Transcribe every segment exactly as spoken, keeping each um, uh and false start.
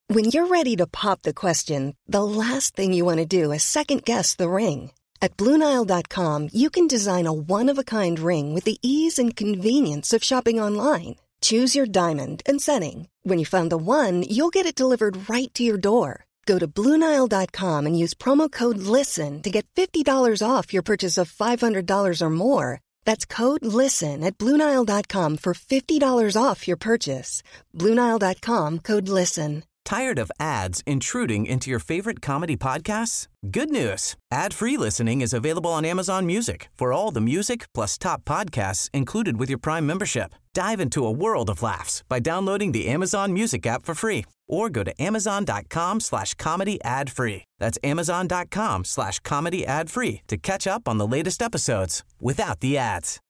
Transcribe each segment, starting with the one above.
When you're ready to pop the question, the last thing you want to do is second-guess the ring. At Blue Nile dot com, you can design a one-of-a-kind ring with the ease and convenience of shopping online. Choose your diamond and setting. When you find the one, you'll get it delivered right to your door. Go to Blue Nile dot com and use promo code LISTEN to get fifty dollars off your purchase of five hundred dollars or more. That's code LISTEN at Blue Nile dot com for fifty dollars off your purchase. Blue Nile dot com, code LISTEN. Tired of ads intruding into your favorite comedy podcasts? Good news. Ad-free listening is available on Amazon Music for all the music plus top podcasts included with your Prime membership. Dive into a world of laughs by downloading the Amazon Music app for free or go to amazon.com slash comedy ad free. That's amazon.com slash comedy ad free to catch up on the latest episodes without the ads.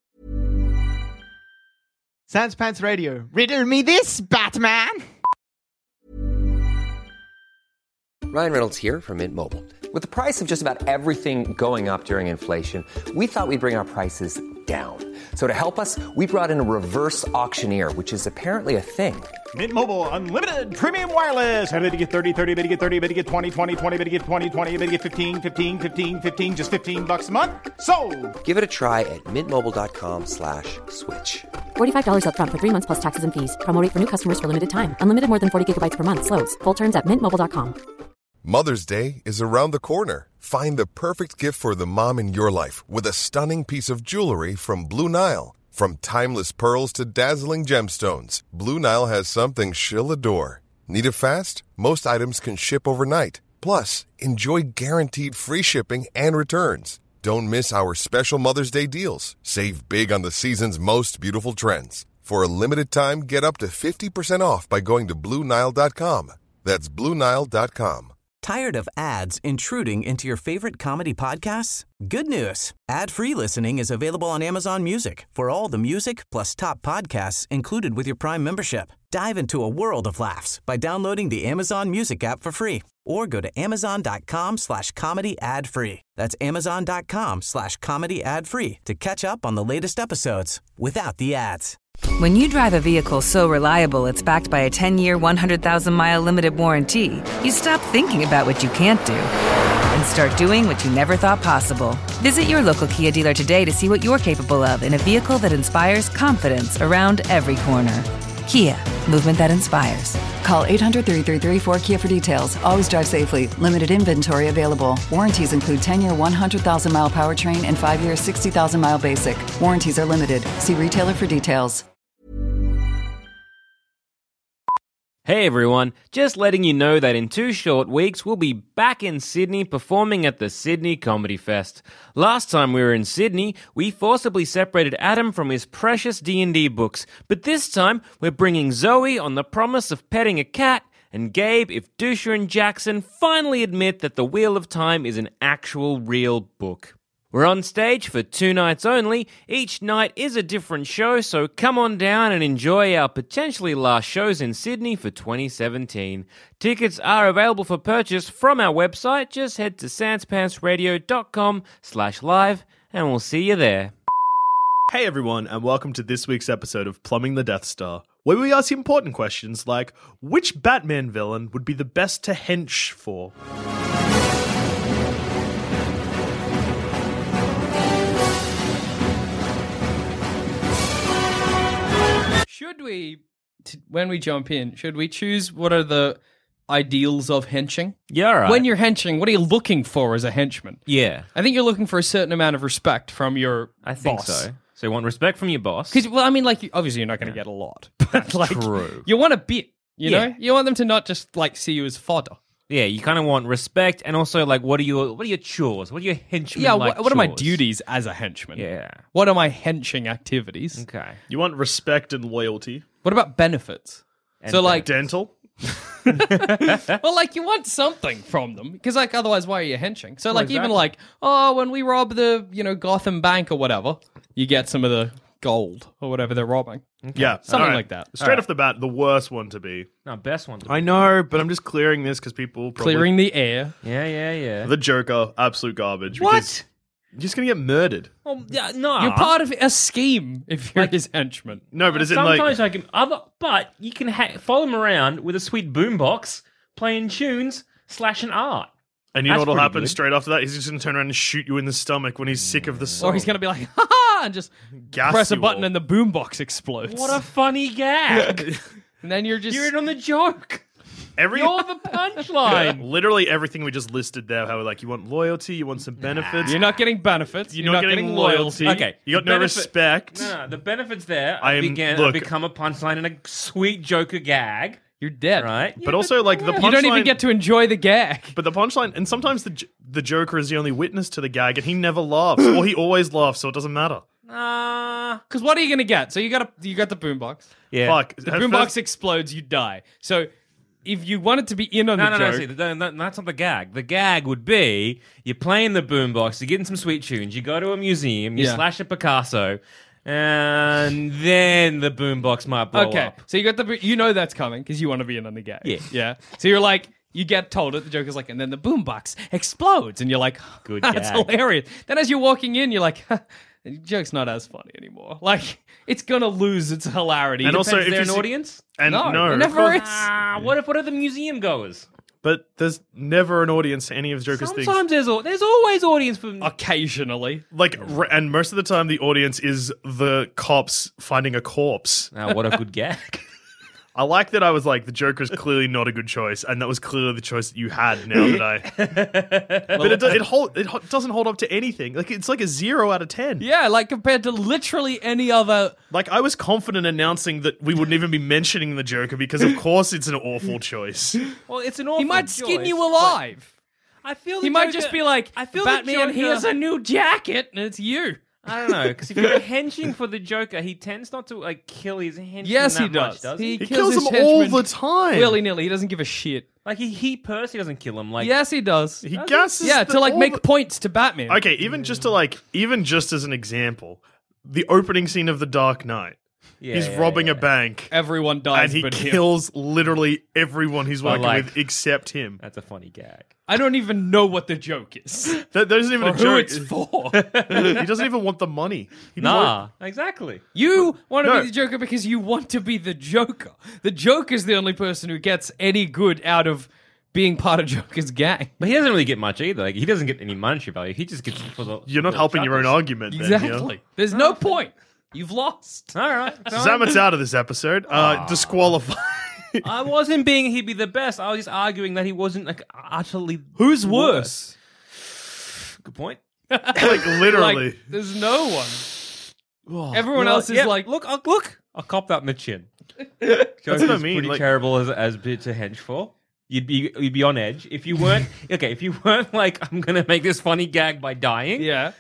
Sans Pants Radio. Riddle me this, Batman! Ryan Reynolds here from Mint Mobile. With the price of just about everything going up during inflation, we thought we'd bring our prices down. So to help us, we brought in a reverse auctioneer, which is apparently a thing. Mint Mobile Unlimited Premium Wireless. How to get thirty, thirty, how to get thirty, how to get twenty, twenty, twenty, how to get twenty, twenty, how to get fifteen, fifteen, fifteen, fifteen, just fifteen bucks a month? Sold! Give it a try at mintmobile.com slash switch. forty-five dollars up front for three months plus taxes and fees. Promo rate for new customers for limited time. Unlimited more than forty gigabytes per month. Slows full terms at mint mobile dot com. Mother's Day is around the corner. Find the perfect gift for the mom in your life with a stunning piece of jewelry from Blue Nile. From timeless pearls to dazzling gemstones, Blue Nile has something she'll adore. Need it fast? Most items can ship overnight. Plus, enjoy guaranteed free shipping and returns. Don't miss our special Mother's Day deals. Save big on the season's most beautiful trends. For a limited time, get up to fifty percent off by going to Blue Nile dot com. That's Blue Nile dot com. Tired of ads intruding into your favorite comedy podcasts? Good news. Ad-free listening is available on Amazon Music for all the music plus top podcasts included with your Prime membership. Dive into a world of laughs by downloading the Amazon Music app for free or go to amazon.com slash comedy ad free. That's amazon.com slash comedy ad free to catch up on the latest episodes without the ads. When you drive a vehicle so reliable it's backed by a ten-year, one hundred thousand mile limited warranty, you stop thinking about what you can't do and start doing what you never thought possible. Visit your local Kia dealer today to see what you're capable of in a vehicle that inspires confidence around every corner. Kia, movement that inspires. Call eight hundred, three three three, four K I A for details. Always drive safely. Limited inventory available. Warranties include ten-year, one hundred thousand mile powertrain and five-year, sixty thousand mile basic. Warranties are limited. See retailer for details. Hey everyone, just letting you know that in two short weeks we'll be back in Sydney performing at the Sydney Comedy Fest. Last time we were in Sydney, we forcibly separated Adam from his precious D and D books, but this time we're bringing Zoe on the promise of petting a cat, and Gabe if Dusha and Jackson finally admit that The Wheel of Time is an actual real book. We're on stage for two nights only. Each night is a different show, so come on down and enjoy our potentially last shows in Sydney for twenty seventeen. Tickets are available for purchase from our website. Just head to sanspantsradio.com slash live and we'll see you there. Hey everyone, and welcome to this week's episode of Plumbing the Death Star, where we ask important questions like, which Batman villain would be the best to hench for? Should we, t- when we jump in, should we choose what are the ideals of henching? Yeah, right. When you're henching, what are you looking for as a henchman? Yeah. I think you're looking for a certain amount of respect from your I think boss. so. So you want respect from your boss. Because, well, I mean, like, obviously you're not going to Yeah. get a lot. But, like, True. You want a bit, you Yeah. know? You want them to not just, like, see you as fodder. Yeah, you kind of want respect, and also, like, what are your what are your chores? What are your henchmen Yeah, like what, what are my chores? duties as a henchman? Yeah. What are my henching activities? Okay. You want respect and loyalty. What about benefits? And so, like, Dental. well, like, you want something from them, because, like, otherwise, why are you henching? So, Well, like, exactly. even like, oh, when we rob the, you know, Gotham Bank or whatever, you get some of the gold or whatever they're robbing. Yeah. Something all right. like that. Straight All right. off the bat, the worst one to be. No, best one. To I know, but I'm just clearing this because people probably... Clearing the air. Yeah, yeah, yeah. The Joker, absolute garbage. What? because You're just going to get murdered. Well, yeah, no. You're part of a scheme if you're his henchman. No, but is it like... Sometimes I can other, but you can ha- follow him around with a sweet boombox, playing tunes, slashing art. And you know That's what'll pretty happen good. straight after that? He's just going to turn around and shoot you in the stomach when he's sick of the song. Or he's going to be like, ha ha, and just Gas press a you button all. and the boombox explodes. What a funny gag. And then you're just. You're in on the joke. Every You're the punchline. Literally everything we just listed there. How like you want loyalty, you want some benefits. You're not getting benefits. You're, not, getting, loyalty. Okay, You got the no benefit- respect. No, no, the benefits there I am- began, look- become a punchline and a sweet Joker gag, You're dead. right? But also, like, the You don't even punchline- get to enjoy the gag. But the punchline, and sometimes the J- the Joker is the only witness to the gag, and he never laughs, or he always laughs, so it doesn't matter. Uh, Because what are you going to get? So you got a, you got the boombox. yeah. Fuck. The At boombox first- explodes, you die. So if you wanted to be in on No, the no, no, joke, see, the, the, that's not the gag. The gag would be you're playing the boombox, you're getting some sweet tunes, you go to a museum, you Yeah. slash a Picasso, and then the boombox might blow okay. up. So you got the bo- you know that's coming because you want to be in on the gag. Yeah. yeah. So you're like. You get told it, the Joker's like, and then the boombox explodes, and you're like, Good that's gag. hilarious. Then as you're walking in, you're like, the joke's not as funny anymore. Like, it's gonna lose its hilarity. And also, Depends, if is there you an see- audience? And No, no, there of never course- is. Ah, what if what are the museum goers? But there's never an audience to any of Joker's things. Sometimes there's au- there's always audience for. Occasionally. Like, r- and most of the time, the audience is the cops finding a corpse. Now, what a good gag. I like that I was like, the Joker's clearly not a good choice, and that was clearly the choice that you had now that I... but it, do- it, hold, it ho- doesn't hold up to anything. Like, it's like a zero out of ten. Yeah, like compared to literally any other. Like, I was confident announcing that we wouldn't even be mentioning the Joker because, of course, it's an awful choice. Well, it's an awful He might skin choice, you but alive. I feel He the might Joker- just be like, I feel the Batman, Joker- here's a new jacket, and it's you. I don't know, because if you're henching for the Joker, he tends not to like kill his henchmen Yes, that he does. much, does He he? He kills kills his them all henchmen the time. Willy-nilly, he doesn't give a shit. Like he, he personally doesn't kill him. Like Yes, he does. He gasses Yeah, the- to like all make the- points to Batman. Okay, even just to like, even just as an example, the opening scene of The Dark Knight. Yeah, he's yeah, robbing yeah. a bank. Everyone dies, and he but him. kills literally everyone he's But, working like- with except him. That's a funny gag. I don't even know what the joke is. That, that isn't even or a who joke. it's for. He doesn't even want the money. He Nah, exactly. You want to No. be the Joker because you want to be the Joker. The Joker's the only person who gets any good out of being part of Joker's gang. But he doesn't really get much either. Like he doesn't get any monetary value. He just gets it for the. You're not the helping your own chuckles. argument. Then, Exactly. yeah? There's no point. You've lost. All right. Zamet's out of this episode. Uh, disqualified. I wasn't being he'd be the best. I was just arguing that he wasn't like utterly. Who's worse? Good point. like literally. Like, there's no one. Everyone else is Yeah, like, look, I'll, look, I'll cop that in the chin. That's what I Joker's mean, pretty like- terrible as as bit to hench for. You'd be you'd be on edge if you weren't okay. If you weren't like I'm gonna make this funny gag by dying. yeah.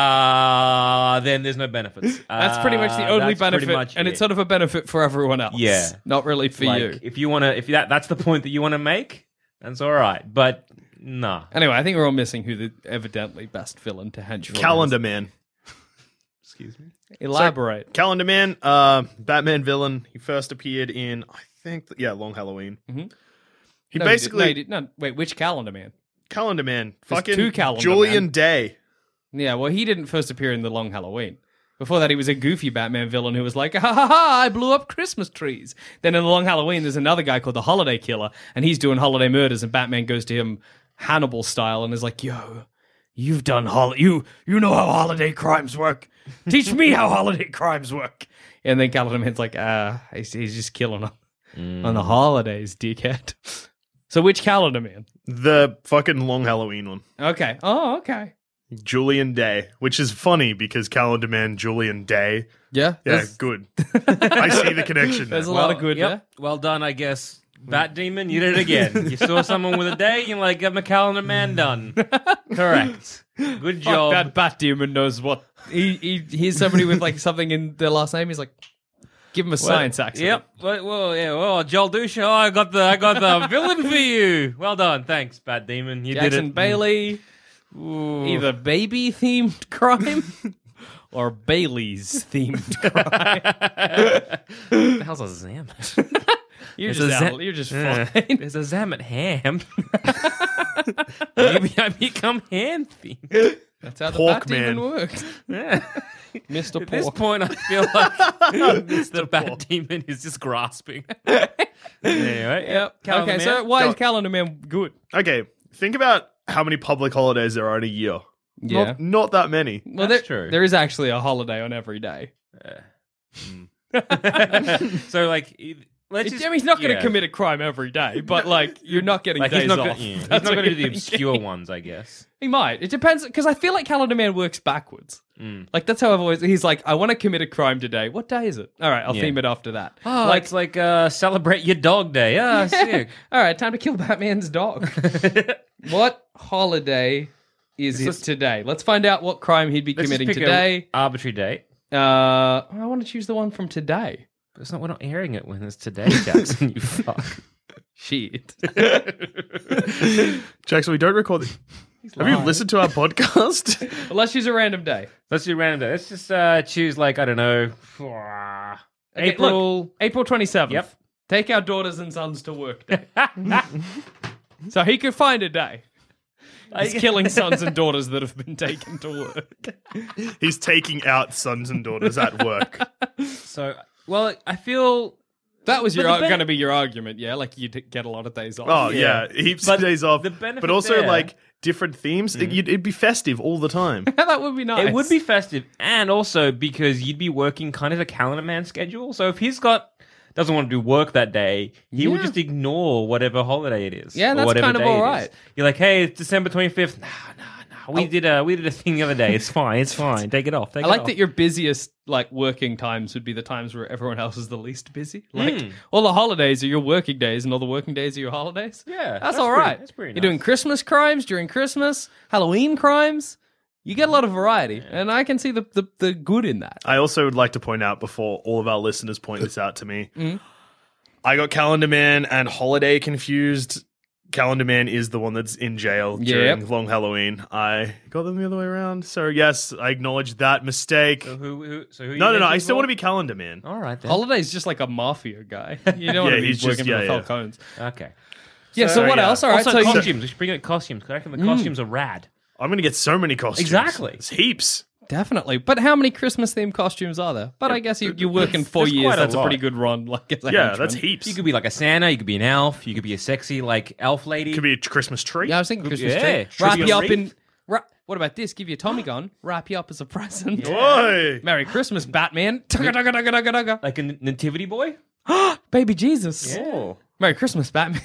Uh then there's no benefits. That's pretty much the Uh, only that's pretty benefit, much and it. it's sort of a benefit for everyone else. Yeah. Not really for like, you. if you want to, if that that's the point that you want to make, that's all right. But nah, Anyway, I think we're all missing who the evidently best villain to hench for Calendar Man. excuse me. is. Elaborate. Calendar Man, uh, Batman villain. He first appeared in, I think, yeah, Long Halloween. Mhm. He No, he basically, did- no, he did- no, wait, which Calendar Man? Calendar Man, There's fucking two Calendar Julian Man. Day. Yeah, well, he didn't first appear in the Long Halloween. Before that, he was a goofy Batman villain who was like, ha ha ha, I blew up Christmas trees. Then in the Long Halloween, there's another guy called the Holiday Killer, and he's doing holiday murders, and Batman goes to him Hannibal style and is like, yo, you've done hol- you you know how holiday crimes work. Teach me how holiday crimes work. And then Calendar Man's like, ah, he's, he's just killing them on the holidays, dickhead. So which Calendar Man? The fucking Long Halloween one. Okay. Oh, okay. Julian Day, which is funny because Calendar Man, Julian Day. Yeah. Yeah, there's- good. I see the connection. There's a now. lot of good yep. there. Well done, I guess. Bat Demon, you did it again. You saw someone with a day, you're like, get my calendar man done. Correct. Good Fuck, job. that Bat Demon knows what. He, he hears somebody with like something in their last name. He's like, give him a science accent. Yep. Well, well, yeah. Well, Joel Dusha, oh, I got the, I got the villain for you. Well done. Thanks, Bat Demon. You Jackson did it. Bailey, Ooh. either baby themed crime or Bailey's themed crime. What the hell's a Zamet? You're There's just a out, Zam- you're just Yeah. fine. There's a Zamet ham. Maybe I become ham themed. That's how the Pork Bat Demon man. works. Yeah. Mister At this Pork. point, I feel like Mister Bat Demon is just grasping. Anyway, Yep. Calendar Okay, Man. so why Go. is Calendar Man good? Okay, think about how many public holidays there are in a year. Yeah. Not, not that many. Well, That's there, true. there is actually a holiday on every day. So, like, e- let's It- just, I mean, he's not going to yeah. commit a crime every day, but like you're not getting Like, days he's not off. gonna, yeah, he's That's not what going to do you're the thinking. obscure ones, I guess. He might. It depends because I feel like Calendar Man works backwards. Mm. Like that's how I've always. He's like, I want to commit a crime today. What day is it? All right, I'll Yeah. theme it after that. Oh, like, it's like uh, celebrate your dog day. Ah, sick. all right, time to kill Batman's dog. What holiday is it Let's- today? Let's find out what crime he'd be Let's just committing pick a today. arbitrary date. Uh, I want to choose the one from today. But it's not. We're not airing it when it's today, Jackson. You fuck. Shit. Jackson, we don't record. The- Have you lying. listened to our podcast? Well, let's choose a random day. Let's do random day. Let's just uh, choose like I don't know. Okay, April. look, April twenty-seventh. Yep. Take our daughters and sons to work day. So he could find a day. He's killing sons and daughters that have been taken to work. He's taking out sons and daughters at work. So, well, I feel That was But your the ben- going to be your argument, yeah? Like you get a lot of days off. Oh, Yeah. yeah. Heaps But of days off. the benefit But also, there- like, different themes. It, you'd, it'd be festive all the time. That would be nice. it would be festive, and also because you'd be working kind of a calendar man schedule. So if he's got doesn't want to do work that day, he would Yeah. just ignore whatever holiday it is. Yeah, or that's whatever kind of day it all is. right. You're like, hey, it's December twenty-fifth. Nah, nah, nah. We did a we did a thing the other day. It's fine. It's fine. Take it off. Take I it like off. that your busiest like working times would be the times where everyone else is the least busy. Like Mm. all the holidays are your working days, and all the working days are your holidays. Yeah, that's, that's all pretty- right. that's pretty You're doing nice. Christmas crimes during Christmas, Halloween crimes. You get a lot of variety, and I can see the, the the good in that. I also would like to point out before all of our listeners point this out to me, Mm. I got Calendar Man and Holiday confused. Calendar Man is the one that's in jail during Yep. Long Halloween. I got them the other way around. So yes, I acknowledge that mistake. So who? who so who? are you no, no, no. I voting still for? want to be Calendar Man. All right then. Holiday's just like a mafia guy. You don't want Yeah, to be he's just- working yeah, for the yeah. Falcons. Okay. Yeah. So, So, what yeah. else? All right. also so you- costumes. We should bring out costumes. I reckon the costumes are rad. I'm going to get so many costumes. Exactly. It's heaps. Definitely. But how many Christmas themed costumes are there? But I guess you, you work in four there's years. quite a That's a, lot. pretty good run. Like as a Yeah, henchman. that's heaps. You could be like a Santa. You could be an elf. You could be a sexy like elf lady. Could be a Christmas tree. Yeah, I was thinking Christmas Yeah. tree. Wrap Christmas you up wreath. in. Ra- what about this? Give you a Tommy gun. Wrap you up as a present. Oi! Merry Christmas, Batman. Tugga, tugga, tugga, tugga, tugga. like a n- nativity boy. Baby Jesus. Oh. Merry Christmas, Batman.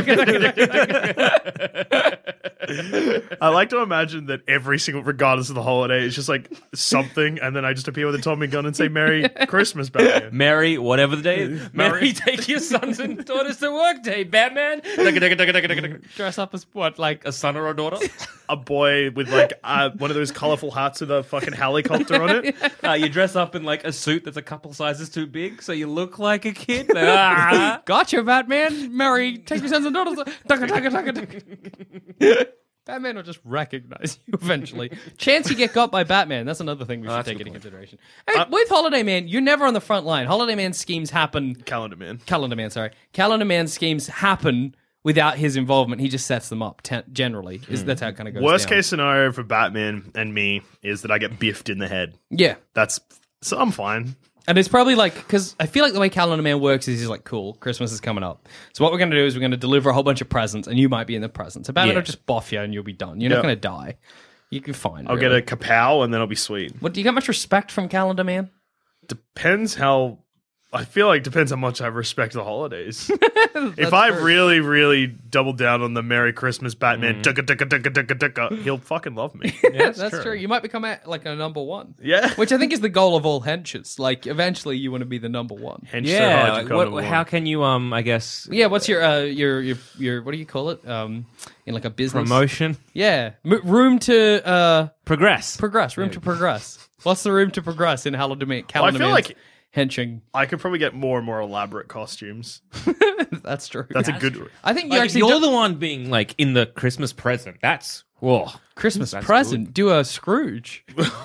I like to imagine that every single, regardless of the holiday, it's just like something, and then I just appear with a Tommy gun and say "Merry Christmas, Batman." Mary, whatever the day is. Mary. Mary, take your sons and daughters to work day, Batman. Dress up as what? Like A son or a daughter? A boy with like uh, one of those colorful hats with a fucking helicopter on it. Uh, you dress up in like a suit that's a couple sizes too big, so you look like a kid. Ah. Gotcha, Batman. Mary, take your sons and daughters. Tugga, tugga, tugga, tugga. Batman will just recognize you eventually. Chance you get got by Batman. That's another thing we should that's a take good into point. consideration. Hey, with Holiday Man, you're never on the front line. Holiday Man schemes happen. Calendar Man. Calendar Man, sorry. Calendar Man schemes happen without his involvement. He just sets them up. Ten- generally, is that's how it kind of goes. Worst down. case scenario for Batman and me is that I get biffed in the head. Yeah. That's so I'm fine. And it's probably like, because I feel like the way Calendar Man works is he's like, cool, Christmas is coming up. So what we're going to do is we're going to deliver a whole bunch of presents, and you might be in the presents. So Batman Yeah. will just boff you and you'll be done. You're Yeah. not going to die. You can fine. I'll really. get a kapow and then I'll be sweet. What, do you get much respect from Calendar Man? Depends how. I feel like depends how much I respect the holidays. If I true. really, really double down on the Merry Christmas Batman, dugga, dugga, dugga, dugga, dugga, he'll fucking love me. Yeah, that's true. You might become a, like a number one. Yeah. Which I think is the goal of all henches. Like, eventually you want to be the number one. Hench so Yeah. hard you like, come what, to one. how can you, um, I guess, Yeah, what's your, uh, your, your, your, what do you call it? Um, in like a business? promotion? Yeah. M- room to, uh, Progress. progress. Room to progress. What's the room to progress in Calendar Man? Well, I feel Man's like henching. I could probably get more and more elaborate costumes. That's true. That's a good. I think you Like, actually you're do- the one being like in the Christmas present. That's whoa. Christmas That's present. Do a Scrooge.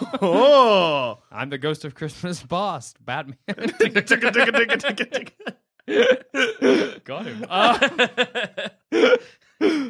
Oh, I'm the ghost of Christmas past. Batman. Ticka, ticka, ticka, ticka, ticka, ticka. Got him. Uh,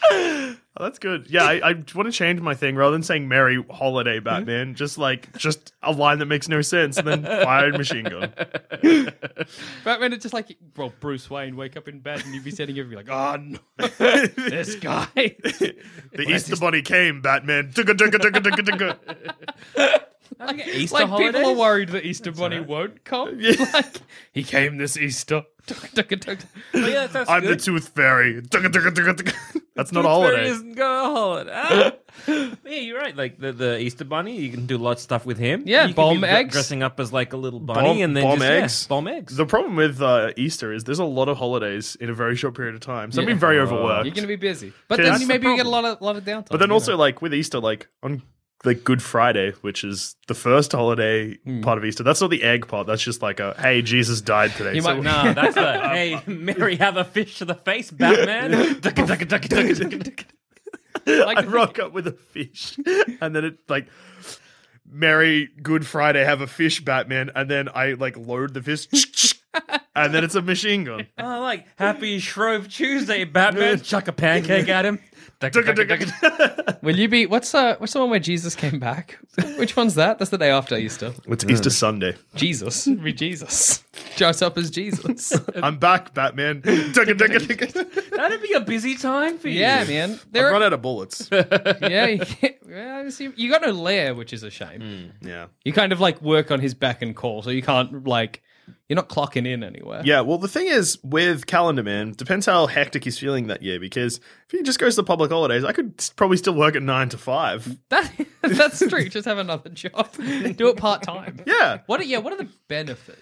Oh, that's good. Yeah, I, I want to change my thing rather than saying Merry Holiday Batman. Just like just a line that makes no sense, and then fire a machine gun. Batman, it's just like, well, Bruce Wayne wake up in bed and you'd be sitting here and be like, oh no, this guy. The Easter Bunny came, Batman. Tugga, tugga, tugga, tugga, tugga. Like, Easter like holidays? people are worried that Easter Bunny won't come. Like, he came this Easter. Tugga, tugga, tugga. Oh, yeah, that's I'm good. the Tooth Fairy. Tugga, tugga, tugga, tugga. That's not a Tooth Fairy holiday. isn't got a holiday. Ah. Yeah, you're right. Like the, the Easter Bunny, you can do lots of stuff with him. Yeah, you bomb can be eggs. dressing up as like a little bunny, Bomb- and then bomb just, yeah, eggs. bomb eggs. The problem with uh, Easter is there's a lot of holidays in a very short period of time. So I've Yeah. been very Oh. overworked. You're going to be busy. But Okay, then that's you the maybe you get a problem. lot of lot of downtime. But then you also know? like with Easter, like on like Good Friday, which is the first holiday part of Easter. That's not the egg part. That's just like a hey, Jesus died today. You So- might- No, that's the hey, Mary, have a fish to the face, Batman. Ducka, ducka, ducka, ducka, ducka, ducka. Like I the- rock up with a fish, and then it like Merry Good Friday, have a fish, Batman, and then I like load the fish, and then it's a machine gun. Oh, like Happy Shrove Tuesday, Batman. Chuck a pancake at him. Ducka, Ducka, ducka, ducka, ducka. Will you be? What's uh? What's the one where Jesus came back? Which one's that? That's the day after Easter. It's Easter Sunday. Jesus, be Jesus. Dress up as Jesus. I'm back, Batman. Ducka, ducka, ducka. That'd be a busy time for you. Yeah, man. I've There. run out of bullets. Yeah, you, yeah, see, you got no lair, which is a shame. Yeah. You kind of like work on his beck and call, so you can't like you're not clocking in anywhere. Yeah, well, the thing is with Calendar Man, depends how hectic he's feeling that year. Because if he just goes to public holidays, I could s- probably still work at nine to five. That that's true. Just have another job. Do it part time. Yeah, What? Are, yeah. What are the benefits?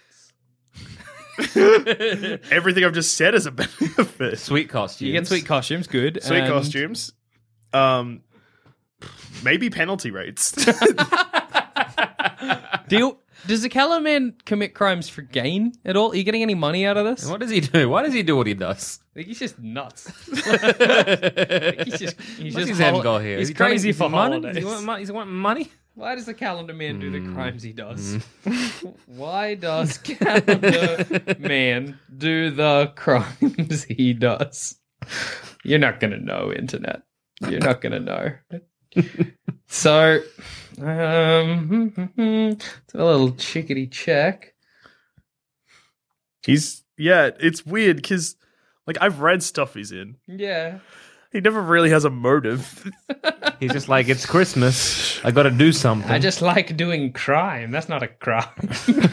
everything I've just said is a benefit. Sweet costumes. You get sweet costumes. Good. Sweet and- costumes. Um, maybe penalty rates. Do you, does the Calendar Man commit crimes for gain at all? Are you getting any money out of this? What does he do? Why does he do what he does? I think he's just nuts. I think he's just he's What's just his end hol- goal here? He's Is he trying crazy to- for money? holidays. Does he want, mon- does he want money? Why does the Calendar Man do the crimes he does? Why does Calendar Man do the crimes he does? You're not going to know, Internet. You're not going to know. So, um, it's a little chickadee check. He's yeah, it's weird because like I've read stuff he's in. Yeah. He never really has a motive. He's just like, it's Christmas. I got to do something. I just like doing crime. That's not a crime.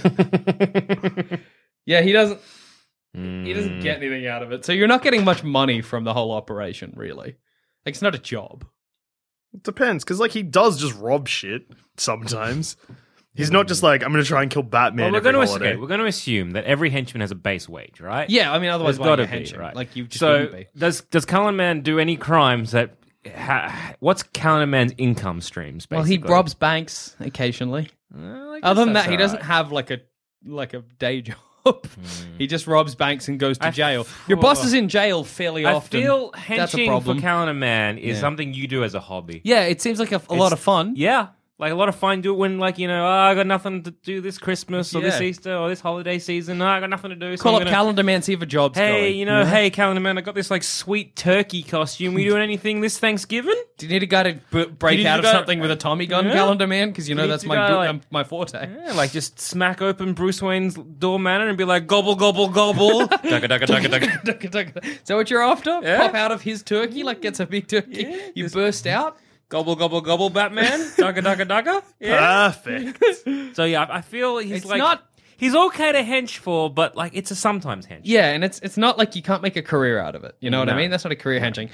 Yeah, he doesn't. He doesn't get anything out of it. So you're not getting much money from the whole operation, really. Like, it's not a job. It depends because like he does just rob shit sometimes. He's not just like I'm going to try and kill Batman. Well, we're every going to holiday. okay, we're going to assume that every henchman has a base wage, right? Yeah, I mean, otherwise, There's why got are to you a be, henchman? right? Like, you just so wouldn't be. does does Calendar Man do any crimes that? Ha, what's Calendar Man's income streams? Basically? Well, he robs banks occasionally. Well, I guess Other than that's that, he all doesn't right. have like a like a day job. He just robs banks and goes to I- jail. Your boss is in jail fairly I often. feel That's a henching problem. for Calendar Man is Yeah. something you do as a hobby. Yeah, it seems like a, a lot It's- of fun. Yeah. Like a lot of fun. Do it when, like, you know, oh, I got nothing to do this Christmas or this Yeah. Easter or this holiday season. Oh, I got nothing to do. So Call I'm up gonna- Calendar Man, see if a job's Hey, going. you know, hey, Calendar Man, I got this like sweet turkey costume. We doing anything this Thanksgiving? Do you need a guy to b- break need out to of go- something with a Tommy gun, Yeah. Calendar Man? Because you know need that's to my go, bo- like- um, my forte. Yeah, like just smack open Bruce Wayne's door manor and be like, gobble, gobble, gobble. Dugga, dugga, dugga, dugga. Is that what you're after? Yeah. Pop out of his turkey, like gets a big turkey. Yeah, you just- burst out. Gobble, gobble, gobble, Batman. Dugga, dugga, dugga. Yeah. Perfect. So yeah, I I feel he's It's like not- he's okay to hench for, but like it's a sometimes hench. Yeah, and it's it's not like you can't make a career out of it. You know what I No. mean? That's not a career henching.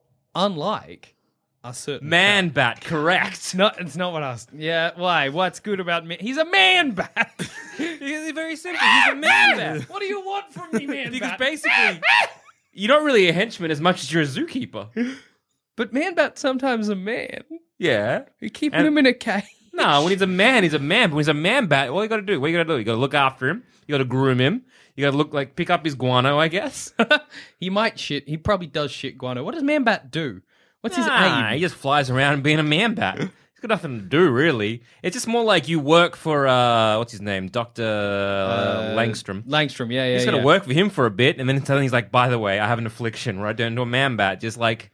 Unlike a certain Man bat, correct. It's not. It's not what I was. Yeah. Why? What's good about me? He's a man bat. It's very simple. He's a man bat. What do you want from me, man Because bat? basically, you're not really a henchman as much as you're a zookeeper. But man bat sometimes a man. Yeah. You're keeping And- him in a cage. No, when he's a man, he's a man. But when he's a man bat, all you got to do, what you got to do, you got to look after him. You got to groom him. You got to look like pick up his guano, I guess. He might shit. He probably does shit guano. What does man bat do? What's his Nah, aim? he just flies around being a man bat. He's got nothing to do, really. It's just more like you work for uh, what's his name, Doctor uh, Langstrom. Langstrom. Yeah, yeah. You just got to yeah. work for him for a bit, and then suddenly he's like, "By the way, I have an affliction where I turn into a man bat." Just like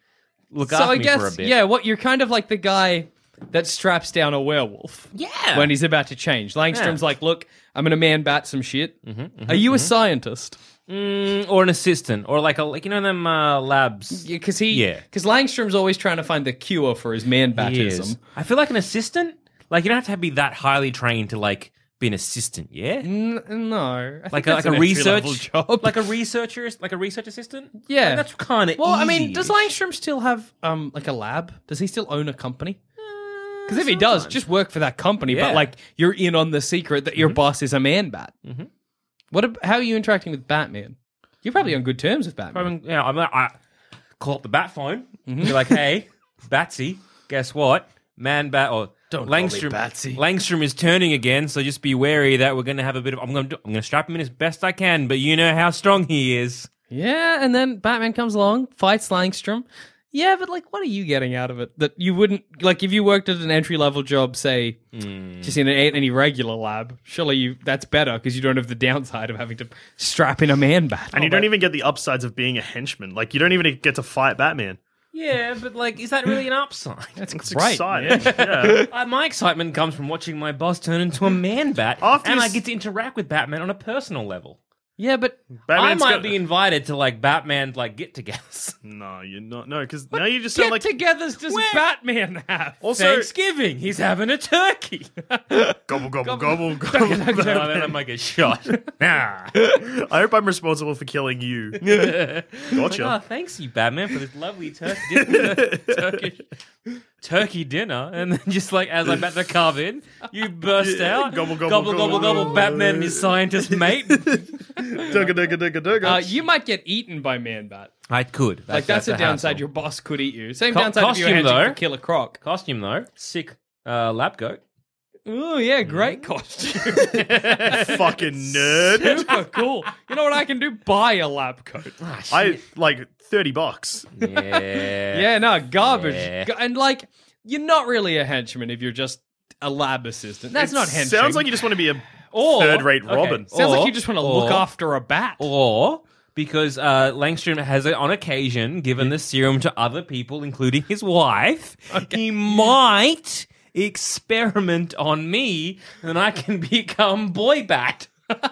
look so after I me guess, for a bit. yeah, what you're kind of like the guy that straps down a werewolf. Yeah. When he's about to change. Langstrom's Yeah. like, look, I'm going to man bat some shit. Mm-hmm, mm-hmm, Are you mm-hmm. a scientist? Mm, or an assistant, or like a like you know them uh, labs. Because he, Yeah. because Langstrom's always trying to find the cure for his man He is. batism. I feel like an assistant. Like you don't have to be that highly trained to like be an assistant. Yeah. N- no, I think Like a, that's like a an entry-level research job. like a researcher, like a research assistant. Yeah, Like, that's kind of well. I mean, does Langstrom still have um like a lab? Does he still own a company? Because if he does, just work for that company. Yeah. But like, you're in on the secret that your Mhm. boss is a man bat. Mhm. What? ab- How are you interacting with Batman? You're probably on good terms with Batman. Probably, yeah, I'm like, I call up the bat phone. Be like, hey, Batsy, guess what? Man bat or Don't call me Langstrom. Batsy. Langstrom is turning again, so just be wary that we're going to have a bit of. I'm going to I'm going to strap him in as best I can, but you know how strong he is. Yeah, and then Batman comes along, fights Langstrom. Yeah, but like, what are you getting out of it that you wouldn't like if you worked at an entry level job, say, Mm. just in an, any regular lab? Surely you that's better because you don't have the downside of having to strap in a man bat. And you don't even get the upsides of being a henchman. Like, you don't even get to fight Batman. Yeah, but like, is that really an upside? That's It's great. exciting. Yeah. Uh, my excitement comes from watching my boss turn into a man bat, After and you I s- get to interact with Batman on a personal level. Yeah, but Batman's I might got- be invited to like Batman like get-togethers. No, you're not. No, because now you just sound like get-togethers does Where- Batman have? also Thanksgiving, he's having a turkey. gobble gobble gobble gobble. No, then I might get shot. Nah. I hope I'm responsible for killing you. Like, Gotcha. oh, thanks you, Batman, for this lovely turkey dinner, turkey, turkey dinner. And then just like as I'm about to carve in, you burst Yeah, out. gobble, gobble, gobble, gobble, gobble, gobble. Batman and his scientist mate. Dugga dugga dugga dugga. Uh, you might get eaten by man bat. I could. Like that's, a the downside. hassle. Your boss could eat you. Same Co- downside if you're costume, hedging though. for Killer Croc. Costume though, sick uh, lab coat. Oh yeah, great costume. Fucking nerd. Super cool. You know what I can do? Buy a lab coat. I like thirty bucks. Yeah. Yeah, no, garbage. Yeah. Ga- And like, you're not really a henchman if you're just a lab assistant. That's It not henching. Sounds like you just want to be a Or- third-rate okay. Robin. Sounds like Or- you just want to or- look after a bat. Or because uh, Langstrom has, on occasion, given the serum to other people, including his wife, he might experiment on me, and I can become Boy Bat.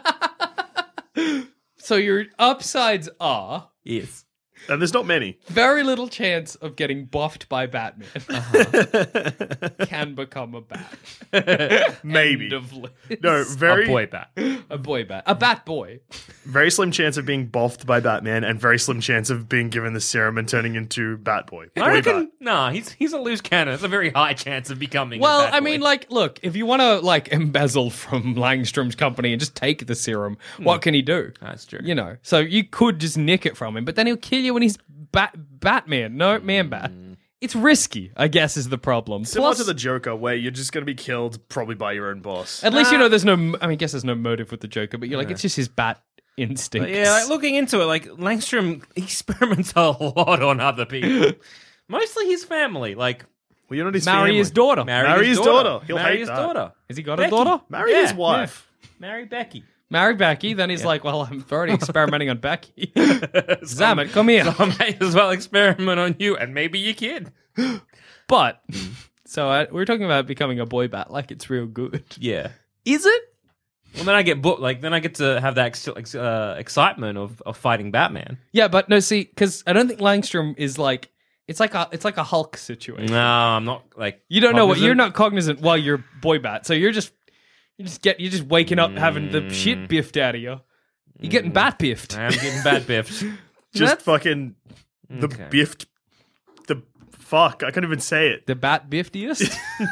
So your upsides are Yes. And there's not many. very little chance of getting buffed by Batman. Uh-huh. Can become a bat. Maybe. End of list. No, very, A Boy Bat. A boy bat. A bat boy. very slim chance of being boffed by Batman, and very slim chance of being given the serum and turning into Batboy. I Boy reckon, Bat. nah, he's, he's a loose cannon. It's a very high chance of becoming a Well, Bat I Boy. mean, like, look, if you want to, like, embezzle from Langstrom's company and just take the serum, what can he do? That's true. You know, so you could just nick it from him, but then he'll kill you when he's bat- Batman. No, man bat. It's risky, I guess, is the problem. Similar Plus, to the Joker, where you're just going to be killed probably by your own boss. at least you know there's no, I mean, I guess there's no motive with the Joker, but you're like, it's just his bat instincts. But yeah, like, looking into it, like Langstrom experiments a lot on other people. Mostly his family. Like, Well, you're not his Marry family. his daughter. marry, Marry his his daughter. daughter. He'll marry hate his that. daughter. Has he got a Becky. daughter? Marry Yeah, his wife. Marry Becky. Marry Becky, then he's like, well, I'm already experimenting on Becky. Zamet, come here. So I might as well experiment on you and maybe your kid. But, so uh, we're talking about becoming a boy bat like it's real good. Yeah. Is it? Well, then I get booked. Like, then I get to have that ex- ex- uh, excitement of, of fighting Batman. Yeah, but no, see, because I don't think Langstrom is like, it's like a, it's like a Hulk situation. No, I'm not like You don't know what, cognizant. you're not cognizant while you're boy bat, so you're just, you just get, you're just waking up having the shit biffed out of you. You're getting bat biffed. I'm getting bat biffed. Just That's- fucking the Okay. biffed. The fuck, I can't even say it. The bat biftiest?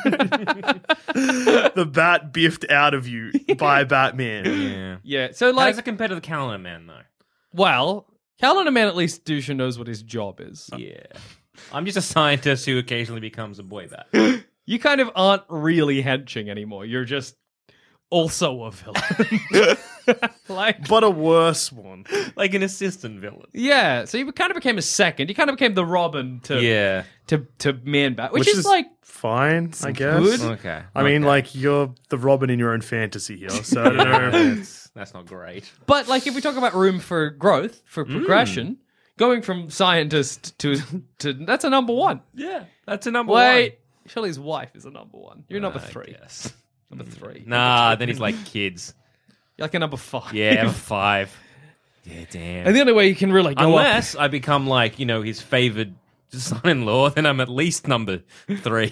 The bat biffed out of you by Batman. Yeah. Yeah, so How like, does it compare to the Calendar Man, though? well, Calendar Man at least Dusha knows what his job is. Yeah. I'm just a scientist who occasionally becomes a boy bat. You kind of aren't really henching anymore. You're just also a villain. Like, But a worse one. Like an assistant villain. yeah. So you kind of became a second. You kind of became the Robin to Yeah. to to Man Bat, which, Which is, is like Fine, I guess. good. Okay. I mean, Okay. like, you're the Robin in your own fantasy here, so I don't know. that's, that's not great. But like if we talk about room for growth, for progression, going from scientist to to that's a number one. Yeah, that's a number Wait, one. surely his wife is a number one. You're number I three. guess. Number three. Nah, then he's like kids. You're like a number five. Yeah, number five. Yeah, damn. And the only way you can really go Unless up... I become like, you know, his favored son-in-law, then I'm at least number three.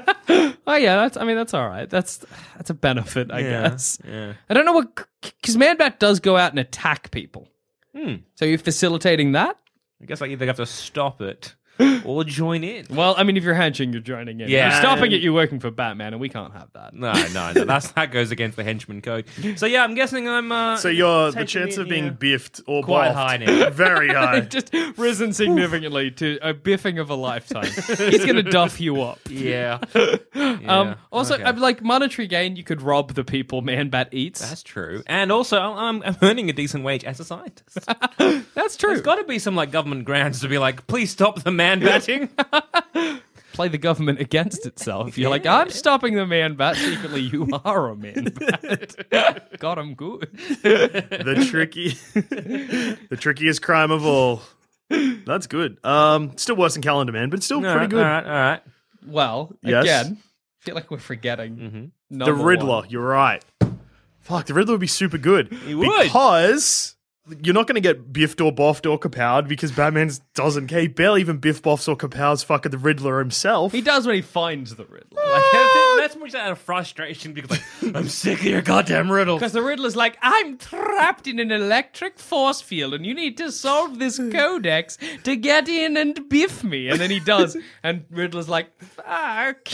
Oh yeah, that's. I mean, that's all right. That's that's a benefit, I Yeah, guess. yeah. I don't know what because Man-Bat does go out and attack people. Hmm. So you're facilitating that? I guess I either have to stop it or join in. Well, I mean, if you're henching, you're joining in. Yeah. If you're stopping it, you're working for Batman, and we can't have that. No, no, no. That's, that goes against the henchman code. So yeah, I'm guessing I'm. Uh, So you're the taking chance it, of being yeah. biffed or Quite boffed, high now. very high. Just risen significantly to a biffing of a lifetime. He's going to duff you up. Yeah. Um, Yeah, also, okay. I'm like monetary gain, you could rob the people Man-Bat eats. That's true. And also, I'm, I'm earning a decent wage as a scientist. That's true. There's got to be some like government grants to be like, please stop the man batting. Play the government against itself. You're like, I'm stopping the Man-Bat. Secretly, you are a Man-Bat. God, I'm good. the tricky, the trickiest crime of all. That's good. Um, still worse than Calendar Man, but still all pretty right, good. all right, all right. Well, Yes. again, I feel like we're forgetting Mm-hmm. The number Riddler. one. You're right. Fuck, the Riddler would be super good. He would. Because you're not going to get biffed or boffed or kapowed because Batman doesn't care. He barely even biff boffs or kapows fucking the Riddler himself. He does when he finds the Riddler. Like, I think that's more just out of frustration because like, I'm sick of your goddamn riddle. Because the Riddler's like, I'm trapped in an electric force field and you need to solve this codex to get in and biff me. And then he does. And Riddler's like, fuck.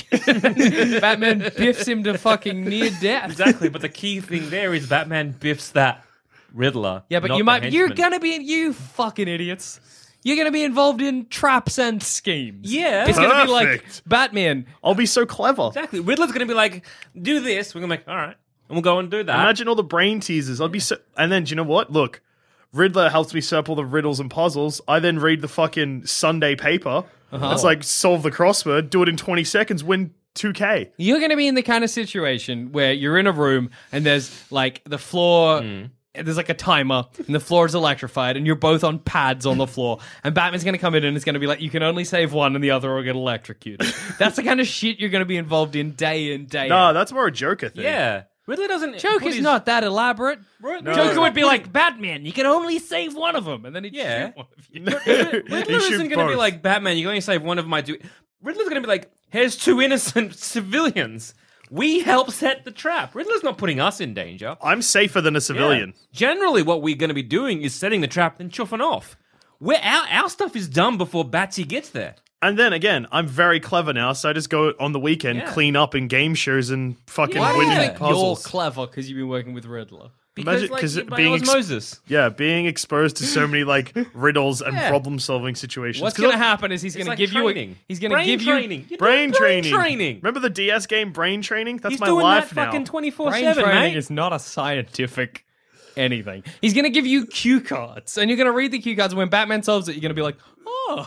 Batman biffs him to fucking near death. Exactly, but the key thing there is Batman biffs that Riddler. Yeah, but not you the might, you're henchman. gonna be, you fucking idiots. You're gonna be involved in traps and schemes. Yeah. It's gonna be like Perfect. Batman. I'll be so clever. Exactly. Riddler's going to be like, do this. We're going to be like, all right. And we'll go and do that. Imagine all the brain teasers. I'd be so. And then, do you know what? Look, Riddler helps me solve all the riddles and puzzles. I then read the fucking Sunday paper. Uh-huh. It's like solve the crossword, do it in twenty seconds, win two K. You're going to be in the kind of situation where you're in a room and there's like the floor, there's like a timer and the floor is electrified and you're both on pads on the floor. And Batman's going to come in and it's going to be like, you can only save one and the other will get electrocuted. That's the kind of shit you're going to be involved in day in, day No, out. that's more a Joker thing. yeah. Riddler doesn't. put Joker's his- not that elaborate. Riddler Joker doesn't would be put like, Batman, you can only save one of them. And then he'd Yeah. shoot one of you. Riddler You shoot isn't going to be both. like, Batman, you can only save one of my two. Riddler's going to be like, here's two innocent civilians. We help set the trap. Riddler's not putting us in danger. I'm safer than a civilian. Yeah. Generally, what we're going to be doing is setting the trap and chuffing off. We're, our, our stuff is done before Batsy gets there. And then again, I'm very clever now, so I just go on the weekend, Yeah. clean up in game shows and fucking Why do win you in think puzzles. you're clever because you've been working with Riddler? Because, Imagine- like, 'cause by being ex- osmosis. Yeah, being exposed to so many like riddles and Yeah. problem-solving situations. What's 'Cause going to I- happen is he's It's going to like give training. you a, he's going to brain give training. you You're Brain, doing brain training. training. Remember the D S game Brain Training? That's He's my doing life that now. fucking twenty-four brain seven, training mate. is not a scientific anything. He's going to give you cue cards, and you're going to read the cue cards. And when Batman solves it, you're going to be like, oh,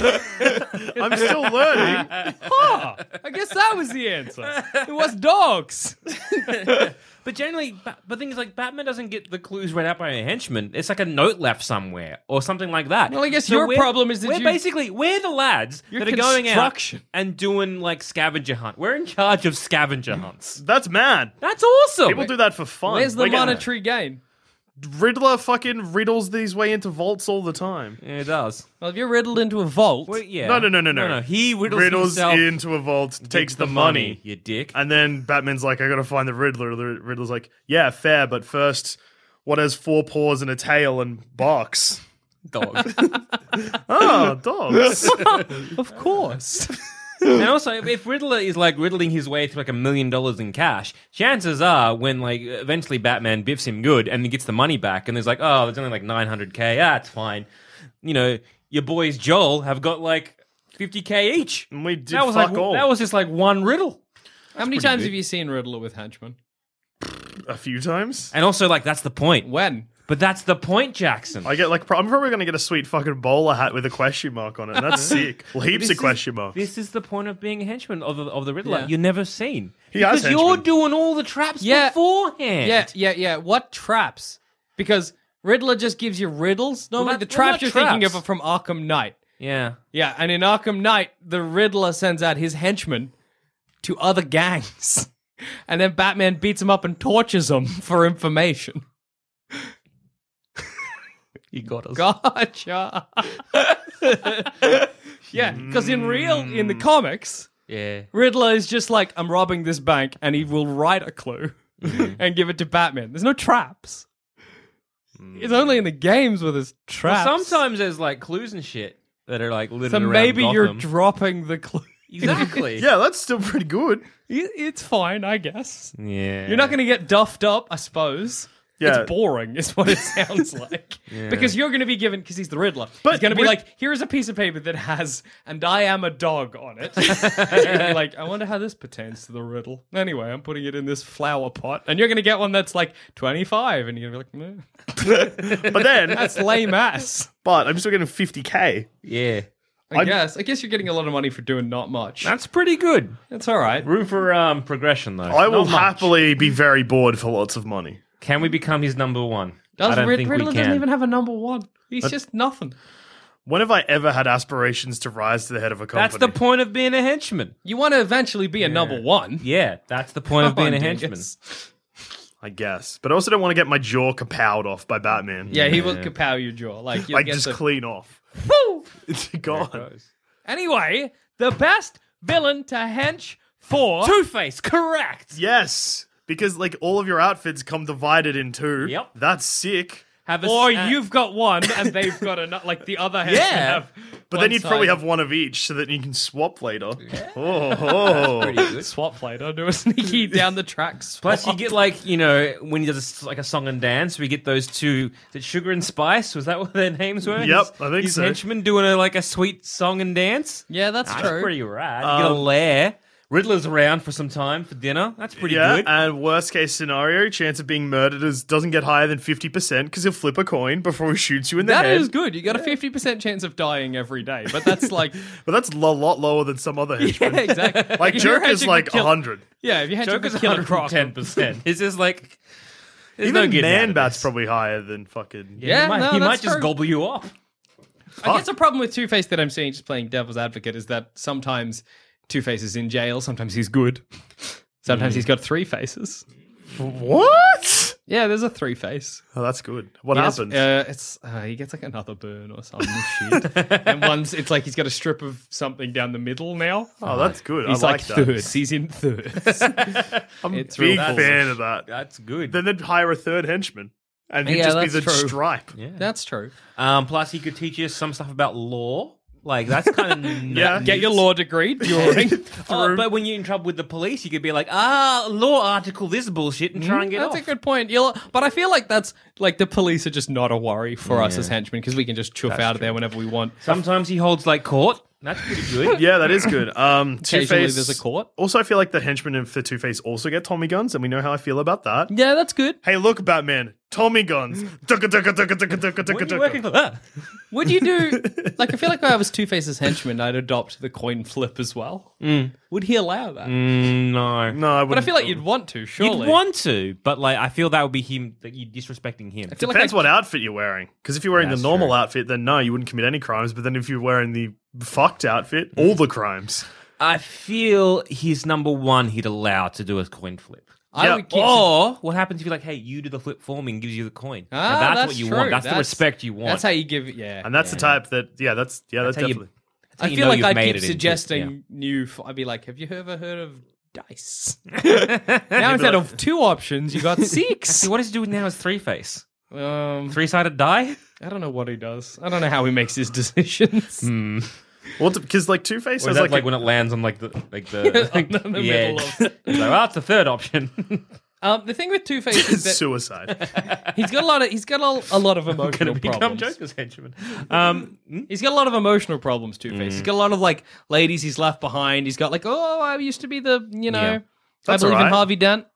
I'm still learning. oh, I guess that was the answer. It was dogs. But generally, ba- but things like Batman doesn't get the clues read out by a henchman. It's like a note left somewhere or something like that. Well, I guess your we're- problem is that we're you- basically we're the lads Your that are going out construction. and doing like scavenger hunt. We're in charge of scavenger hunts. That's mad. That's awesome. People do that for fun. Where's the Like, uh, monetary gain? Riddler fucking riddles these way into vaults all the time. Yeah, it does. Well, if you're riddled into a vault, Well, yeah. No, no, no, no, no. no. He riddles, Riddles himself. into a vault, takes the, money, You dick. and then Batman's like, I gotta find the Riddler. The Riddler's like, yeah, fair, but first, what has four paws and a tail and barks? Dog. Oh, dogs. of course. And also, if- if Riddler is like riddling his way to like a million dollars in cash, chances are when like eventually Batman biffs him good and he gets the money back, and there's like, oh, there's only like nine hundred k. Ah, it's fine. You know, your boys Joel have got like fifty k each. And we did that was fuck like all. that was just like one riddle. How many pretty times big. have you seen Riddler with henchmen? A few times. And also, like, that's the point. When? But that's the point, Jackson. I get like, pro- I'm probably gonna get a sweet fucking bowler hat with a question mark on it, and that's sick. Well, heaps This of is- question marks. This is the point of being a henchman of the, of the Riddler. Yeah. You're never seen. He has because you're henchmen. doing all the traps Yeah. beforehand. Yeah, yeah, yeah. What traps? Because Riddler just gives you riddles. Normally, Well, the that- well, traps not you're traps. thinking of are from Arkham Knight. Yeah. Yeah, and in Arkham Knight, the Riddler sends out his henchmen to other gangs. And then Batman beats them up and tortures them for information. You got us. Gotcha. Yeah, because in real, in the comics, Yeah. Riddler is just like, I'm robbing this bank, and he will write a clue and give it to Batman. There's no traps. It's only in the games where there's traps. Well, sometimes there's like clues and shit that are like littered So around maybe you're Gotham. dropping the clue. Exactly. Yeah, that's still pretty good. It- It's fine, I guess. Yeah. You're not going to get duffed up, I suppose. Yeah. It's boring, is what it sounds like. Because you're going to be given, because he's the Riddler, But he's going to be with- like, here's a piece of paper that has, and I am a dog on it. And you're going to be like, I wonder how this pertains to the riddle. Anyway, I'm putting it in this flower pot. And you're going to get one that's like twenty-five, and you're going to be like, meh. But then, That's lame ass. but I'm still getting fifty K. Yeah. I I'm- guess. I guess you're getting a lot of money for doing not much. That's pretty good. That's all right. Room for um, progression, though. I will Not much. happily be very bored for lots of money. Can we become his number one? Does I don't Rid- think Riddler we can. doesn't even have a number one. He's just nothing. When have I ever had aspirations to rise to the head of a company? That's the point of being a henchman. You want to eventually be a number one. Yeah, that's the point of Come on, being a henchman. dingus. I guess. But I also don't want to get my jaw kapowed off by Batman. Yeah, he will kapow your jaw. Like, you'll Like, get just the... clean off. Woo! It's gone. Anyway, the best villain to hench for... Two-Face, correct. Yes. Because, like, all of your outfits come divided in two. Yep. That's sick. Have a, Or uh, you've got one and they've got another, like the other henchmen Yeah. have. But one then you'd probably side. have one of each so that you can swap later. Oh, oh. pretty good. swap later, do a sneaky down the tracks. Plus, you get like you know when he does like a song and dance, we get those two. Is it Sugar and Spice? Was that what their names were? Yep, His- I think his so. henchmen doing a like a sweet song and dance. Yeah, that's That's true. pretty rad. You get a Um, lair. Riddler's around for some time for dinner. That's pretty yeah, good. and worst case scenario, chance of being murdered is doesn't get higher than fifty percent because he'll flip a coin before he shoots you in the That head. is good. You got a fifty percent chance of dying every day, but that's like... But that's a lot lower than some other henchmen. yeah, exactly. Like, If you're Joker's hedging like with kill- one hundred. Yeah, if you hedge Joker's with Killer Croc. ten percent. It's just like there's Even no getting out Man of Bat's this. probably higher than fucking... Yeah, Yeah, he might, no, he that's might just true. gobble you up. I guess the problem with Two-Face that I'm seeing just playing devil's advocate is that sometimes Two-Face is in jail, sometimes he's good. Sometimes he's got three faces. What? Yeah, there's a three-face. Oh, that's good. What He has- happens? Uh, it's uh, he gets like another burn or some shit, and one's it's like he's got a strip of something down the middle now. oh, that's good. He's I like, like, that. thirds. He's in thirds. I'm It's a big real fan of that. That's good. Then they'd hire a third henchman. And he'd Yeah, just be that's the true. stripe. yeah. That's true. Um, plus, he could teach you some stuff about law. Like that's kind of Yeah. Get your law degree. During. Oh, but when you're in trouble with the police, you could be like, ah, law article this bullshit and try and get That's off. a good point. You'll, but I feel like that's like the police are just not a worry for us as henchmen because we can just chuff out of there whenever we want. Sometimes he holds like court. That's pretty good. Yeah, that is good. Um, Occasionally Two-Face. there's a court. Also, I feel like the henchmen for Two-Face also get Tommy guns, and we know how I feel about that. Yeah, that's good. Hey, look, Batman. Tommy guns. Ducka, ducka, ducka, ducka, ducka, When ducka, are you ducka. working for that? Would you do like I feel like if I was Two-Face's henchman, I'd adopt the coin flip as well. Would he allow that? Mm, no. No, I wouldn't. But I feel like you'd want to, surely. You'd want to, but like I feel that would be him that you're disrespecting him. I feel like Depends I- what outfit you're wearing. Because if you're wearing That's the normal true. outfit, then no, you wouldn't commit any crimes. But then if you're wearing the fucked outfit, all the crimes. I feel he's number one. He'd allow to do a coin flip. I Yeah. would keep Or what happens if you're like, hey, you do the flip for me and gives you the coin? Ah, Now, that's, that's what you true. want. That's, the That's- respect you want. That's how you give it. Yeah, And that's the type that, yeah, that's, yeah, that's, That's how you- definitely. That's how I you feel know like you've I'd made keep it into- suggesting yeah. new. f- I'd be like, "Have you ever heard of dice?" Now instead of two options, you got six. See, what does he do now is three face? Um, Three sided die? I don't know what he does. I don't know how he makes his decisions. Well, because like Two-Face Or is has that like, like, a- when it lands on like the like the, On the middle yeah. of- It's like, well, that's the third option. Um, the thing with Two Face is that suicide. he's got a lot of he's got a, a lot of Gonna emotional become problems. Joker's henchman. Um, He's got a lot of emotional problems. Two Face. He's got a lot of like ladies he's left behind. He's got like, oh, I used to be the you know, Yeah. I That's believe in alright. Harvey Dent.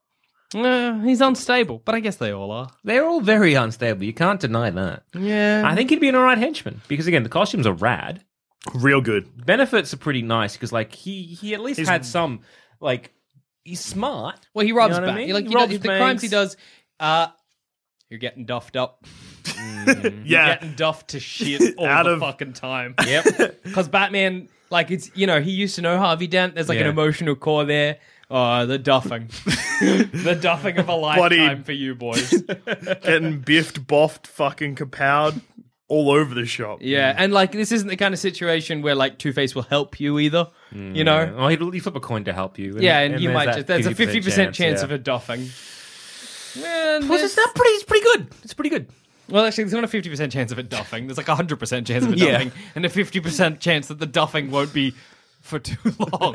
Uh, he's unstable, but I guess they all are. they're all very unstable. You can't deny that. Yeah, I think he'd be an alright henchman because again, the costumes are rad. Real good. Benefits are pretty nice because like he he at least He's- had some like he's smart. Well, he robs You know what I banks. mean? Like He he robs does, the crimes banks. he does. Uh, You're getting duffed up. Yeah. You're getting duffed to shit all Out the of- fucking time. Yep. Because Batman, like, it's, you know, he used to know Harvey Dent. There's like an Yeah. emotional core there. Oh, the duffing. The duffing of a lifetime Bloody- for you boys. Getting biffed, boffed, fucking kapowed all over the shop. Yeah, and like, this isn't the kind of situation where like Two-Face will help you either. You know? Oh, he'd, he'd flip a coin to help you. Yeah, and, you there's might that just, there's a fifty percent chance yeah. of a duffing. Man, Well, it's not pretty. It's pretty good. It's pretty good. Well, actually, there's not a fifty percent chance of it duffing. There's like a one hundred percent chance of it Yeah. duffing, and a fifty percent chance that the duffing won't be for too long.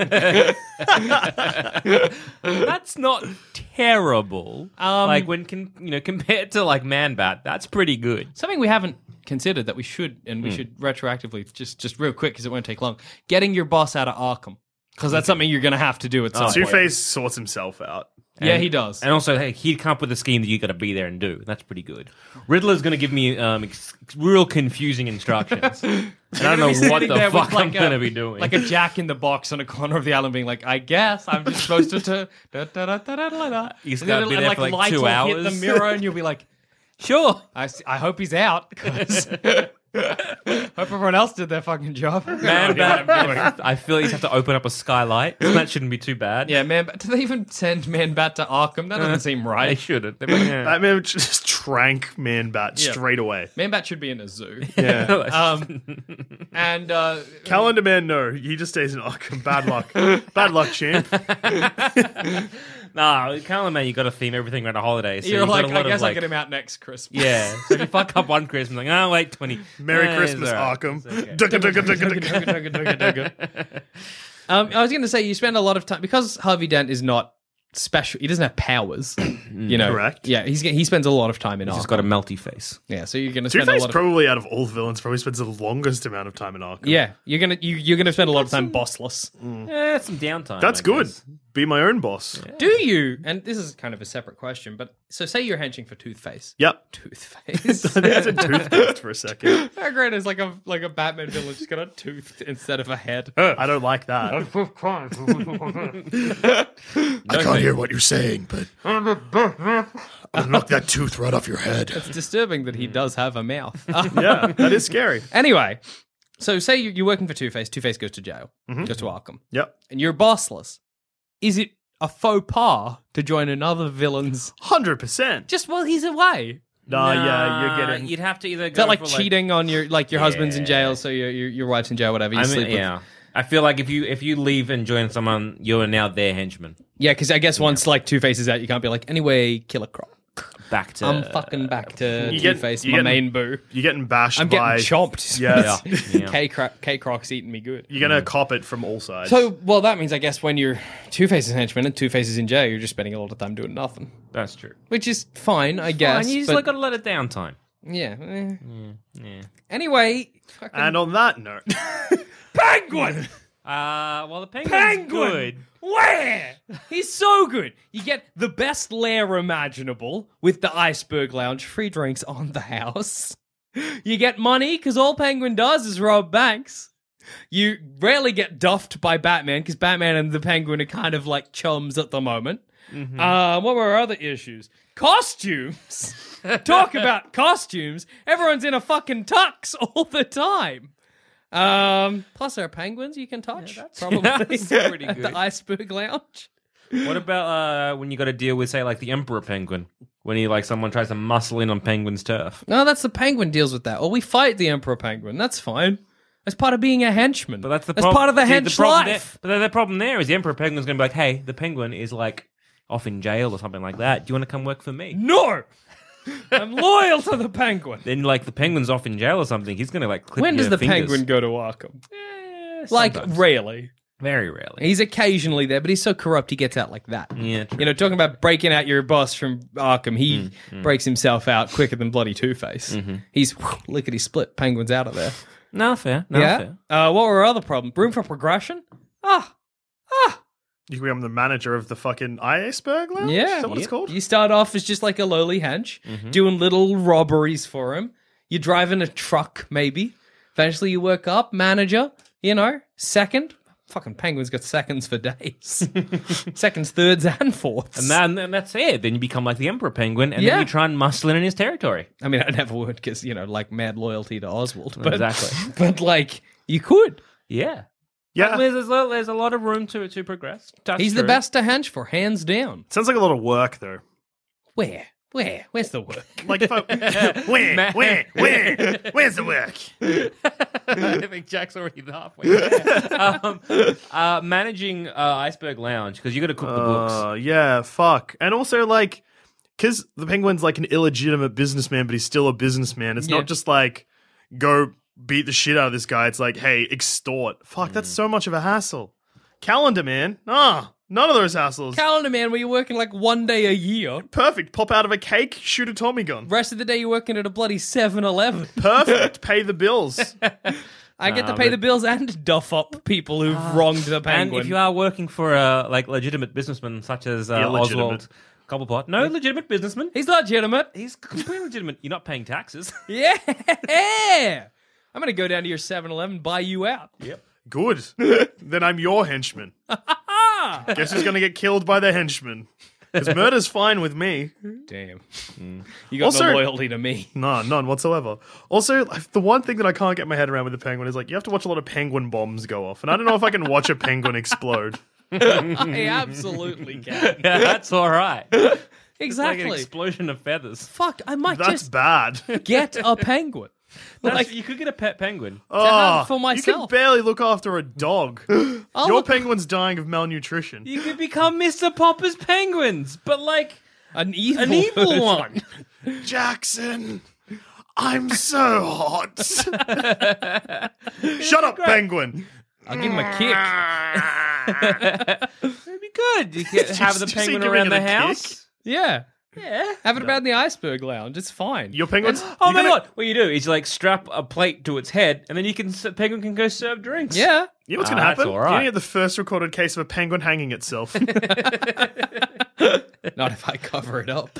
That's not terrible. Um, like when can you know compared to like Man Bat, that's pretty good. Something we haven't considered that we should, and Hmm. we should retroactively, just just real quick because it won't take long, getting your boss out of Arkham. Because that's something you're going to have to do at some point. Two-Face sorts himself out. Yeah, And- he does. And also, hey, he'd come up with a scheme that you got to be there and do. That's pretty good. Riddler's going to give me um, ex- real confusing instructions. And I don't know He's what sitting the there with fuck I'm like a- going to be doing. Like a jack in the box on a corner of the island being like, I guess I'm just supposed to... to da, da, da, da, da, da, da. You just And then gotta be it'll- there like, for, like, light two will hours. hit the mirror and you'll be like, sure. I, s- I hope he's out. 'Cause hope everyone else did their fucking job. Man Bat, I feel you have to open up a skylight. That shouldn't be too bad. Yeah, Man Bat. Do they even send Man Bat to Arkham? That doesn't seem They right. shouldn't. They're like, yeah. Batman just trank Man Bat Yeah. straight away. Man Bat should be in a zoo. Yeah. Um, and uh, Calendar Man, no. He just stays in Arkham. Bad luck. Bad luck, champ. Nah, Calendar Man, you got to theme everything around a holiday. So you're you've got like, a lot I of, guess like, I'll get him out next Christmas. Yeah. So if you fuck up one Christmas, like, oh, wait, twenty. Merry Eh, Christmas, it's all right. Arkham. It's okay. Dugga, dugga, dugga, dugga. Um, I was going to say you spend a lot of time because Harvey Dent is not special. He doesn't have powers. You know, Correct. Yeah, he's he spends a lot of time in. He's Arkham. just got a melty face. Yeah, so you're going to spend a Two-Face lot of. probably out of all the villains probably spends the longest amount of time in Arkham. Yeah, you're gonna you, you're gonna spend a lot of time bossless. Yeah, some downtime. That's I good. guess. Be my own boss. Do you? And this is kind of a separate question, but so say you're henching for Toothface. Yep. Toothface. I said toothpaste for a second. How great is like a like a Batman villain just got a tooth instead of a head. I don't like that. I can't hear what you're saying, but I'm gonna knock that tooth right off your head. It's disturbing that he does have a mouth. Yeah, that is scary. Anyway, so say you- you're working for Two-Face. Two-Face goes to jail, Mm-hmm. goes to Arkham, Yep. and you're bossless. Is it a faux pas to join another villain's? one hundred percent. Just while he's away. Nah, yeah, you're getting... You'd have to either Is go that like for, cheating on your like your husband's in Yeah. jail, so your your, your wife's in jail, whatever. You I sleep mean, with. yeah. I feel like if you if you leave and join someone, you're now their henchman. Yeah, because I guess once like Two-Face is out, you can't be like, anyway, Killer Croc. Back to I'm fucking back to You get- Two-Face, you my getting- main boo. You're getting bashed I'm getting by... chomped. Yeah. Yeah. K Croc, K Croc's eating me good. You're going to cop it from all sides. So, well, that means I guess when you're Two-Face's henchman and Two-Face is in jail, you're just spending a lot of time doing nothing, That's true. which is fine, I guess. Fine, you just but- like, gotta let it down time. yeah. eh. Yeah. Anyway, fucking And on that note... Penguin. Uh, well, the penguin's Penguin! good. Where? He's so good. You get the best lair imaginable with the Iceberg Lounge, free drinks on the house. You get money because all Penguin does is rob banks. You rarely get duffed by Batman because Batman and the Penguin are kind of like chums at the moment. Mm-hmm. Uh, what were our other issues? Costumes. Talk about costumes. Everyone's in a fucking tux all the time. Um, plus, there are penguins you can touch. that's- probably that's pretty at good. the Iceberg Lounge. What about uh, when you got to deal with, say, like the Emperor Penguin? When he like someone tries to muscle in on Penguin's turf. No, that's the Penguin deals with that. Or we fight the Emperor Penguin. That's fine. That's part of being a henchman. But that's the that's prob- part of the see, hench problem life. There, but the problem there is the Emperor Penguin's going to be like, hey, the Penguin is like off in jail or something like that. Do you want to come work for me? No, I'm loyal to the Penguin. Then like the Penguin's off in jail or something. He's going to like clip When does your the fingers. Penguin go to Arkham? Eh, Like sometimes. rarely. Very rarely. He's occasionally there, but he's so corrupt he gets out like that. Yeah, true. You know, talking about breaking out your boss from Arkham, he Mm, breaks himself out quicker than bloody Two-Face. Mm-hmm. He's whew, lickety split. Penguin's out of there. No, fair. No, yeah. fair. Uh, what were our other problems? Room for progression? Ah, ah. You can become the manager of the fucking Iceberg Lounge? Yeah. Is that what it's called? You start off as just like a lowly hench, Mm-hmm. doing little robberies for him. You're driving a truck, maybe. Eventually you work up, manager, you know, second, Fucking Penguin's got seconds for days. Seconds, thirds, and fourths. And, then, and that's it. Then you become like the Emperor Penguin, and Yeah. then you try and muscle in in his territory. I mean, I never would because, you know, like mad loyalty to Oswald. But, Exactly. But, like, you could. Yeah. Yeah. There's, there's, a- there's a lot of room to to progress. That's He's the true. best to hench for, hands down. Sounds like a lot of work, though. Where? Where? Where's the work? Like, if I, where, where, where, where's the work? I think Jack's already halfway there. um, uh, managing uh, Iceberg Lounge, because you got to cook the books. Uh, yeah, fuck. And also, like, because the Penguin's like an illegitimate businessman, but he's still a businessman. It's Yeah. not just like, go beat the shit out of this guy. It's like, hey, extort. Fuck, that's so much of a hassle. Calendar, man. Ah, none of those hassles. Calendar man, where you're working like one day a year. Perfect. Pop out of a cake, shoot a Tommy gun. Rest of the day you're working at a bloody seven eleven. Perfect. Pay the bills. I get to Nah, pay but- the bills and duff up people who've wronged the And Penguin. if you are working for a like legitimate bussman such as uh, Illegitimate. Oswald Cobblepot, no legitimate businessman. He's legitimate. He's completely legitimate. You're not paying taxes. Yeah. I'm going to go down to your seven eleven, buy you out. Yep. Good. Then I'm your henchman. Guess who's going to get killed by the henchman? Because murder's fine with me. Damn. You got Also- no loyalty to me. No, none whatsoever. Also, like, the one thing that I can't get my head around with the Penguin is like you have to watch a lot of penguin bombs go off, and I don't know if I can watch a penguin explode. I absolutely can. Yeah, that's all right. It's like an Exactly. explosion of feathers. Fuck, I might That's just bad. get a penguin. That's, Like- you could get a pet penguin. Oh, have for you myself. can barely look after a dog. I'll Your look- penguin's dying of malnutrition. You could become Mister Popper's penguins, but like An evil, an evil person. one. Jackson, I'm so hot. Shut up, penguin. I'll give him a kick. That'd be good. You could have the Did you say penguin giving around it the a kick? house. Yeah. Yeah. Have it about in the iceberg lounge. It's fine. Your penguin's. Oh you're my gonna- god! What you do is you like strap a plate to its head, and then you can penguin can go serve drinks. Yeah. You know what's Ah, going to that's happen? all You're right. going to get the first recorded case of a penguin hanging itself. Not if I cover it up.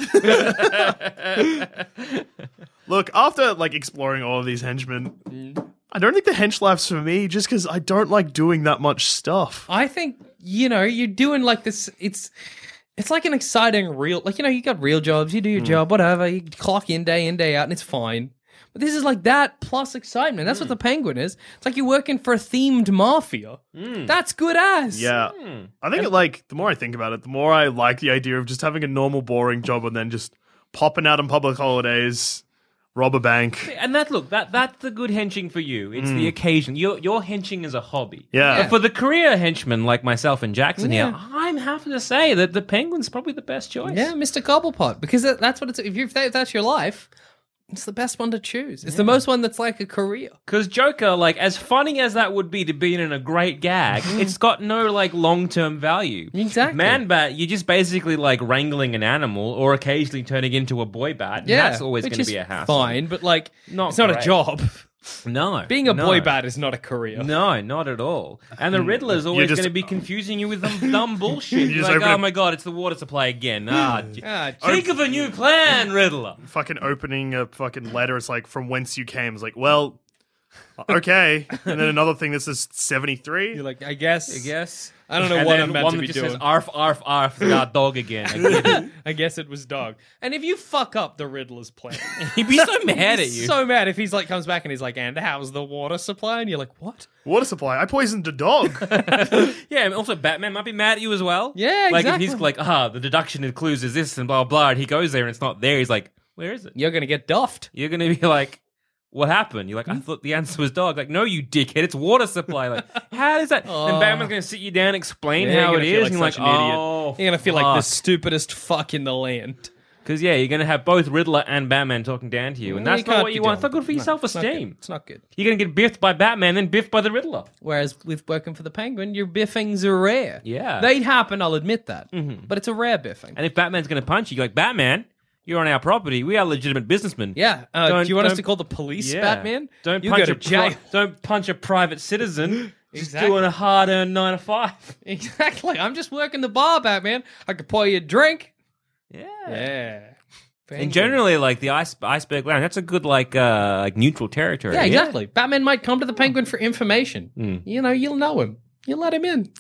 Look, after like exploring all of these henchmen, I don't think the hench life's for me just because I don't like doing that much stuff. I think, you know, you're doing like this. It's it's like an exciting real, like, you know, you got real jobs, you do your job, whatever. You clock in day in, day out, and it's fine. But this is like that plus excitement. That's what the Penguin is. It's like you're working for a themed mafia. That's good ass. Yeah. I think it, like, the more I think about it, the more I like the idea of just having a normal, boring job and then just popping out on public holidays, rob a bank. And that look that that's the good henching for you. It's the occasion. Your your henching is a hobby. Yeah. But for the career henchmen like myself and Jackson Yeah. here, I'm happy to say that the Penguin's probably the best choice. Yeah, Mister Cobblepot. Because that, that's what it's, if, you, if, that, if that's your life, it's the best one to choose. It's the most one that's like a career. Because Joker, like, as funny as that would be to be in a great gag, it's got no, like, long-term value. Exactly. Man-Bat, you're just basically, like, wrangling an animal or occasionally turning into a boy bat. and Yeah. That's always which going to is be a hassle. Fine, but like, Not it's not great. a job. No. Being a no. boy bat is not a career. No, not at all. And the Riddler's always just- going to be confusing you with some dumb bullshit. You You're just like, open oh it- my god, it's the water supply again. Ah, j- Ah, think of a new plan, Riddler. Fucking opening a fucking letter, it's like, from whence you came. It's like, well, okay. And then another thing that says seventy-three. You're like, I guess. I guess. I don't know And what then I'm meant one to that be just doing. says arf, arf, arf, our dog again. I get it. I guess it was dog. And if you fuck up the Riddler's plan, He'd be so mad at he's you. so mad if he's like comes back and he's like, and how's the water supply? And you're like, what? Water supply. I poisoned a dog. Yeah, and also Batman might be mad at you as well. Yeah, Like exactly. if he's like, ah, the deduction includes is this and blah, blah, and he goes there and it's not there, he's like, where is it? You're gonna get doffed. You're going to be like, what happened? You're like, I thought the answer was dog. Like, no, you dickhead, it's water supply. Like, how is that? Oh. Then Batman's going to sit you down, explain Yeah, how you're it gonna feel is, like and you're like, such an idiot. oh, You're gonna feel like the stupidest fuck in the land. Because, yeah, you're going to have both Riddler and Batman talking down to you, and Well, that's you not can't what be you want. It's doing not good for your No, it's not self-esteem. good. It's not good. You're going to get biffed by Batman, then biffed by the Riddler. Whereas with working for the Penguin, your biffings are rare. Yeah. They'd happen, I'll admit that. But it's a rare biffing. And if Batman's going to punch you, you're like, Batman, you're on our property. We are legitimate businessmen. Yeah. Uh, Don't- do you want us don't- to call the police, Yeah. Batman? Don't you punch go a to jail. pri- don't punch a private citizen. Just Exactly. doing a hard-earned nine to five. Exactly. I'm just working the bar, Batman. I could pour you a drink. Yeah. Yeah. And generally, like the ice, iceberg lounge, that's a good like uh like neutral territory. Yeah, exactly. Batman might come to the Penguin for information. Hmm. You know, you'll know him. You let him in.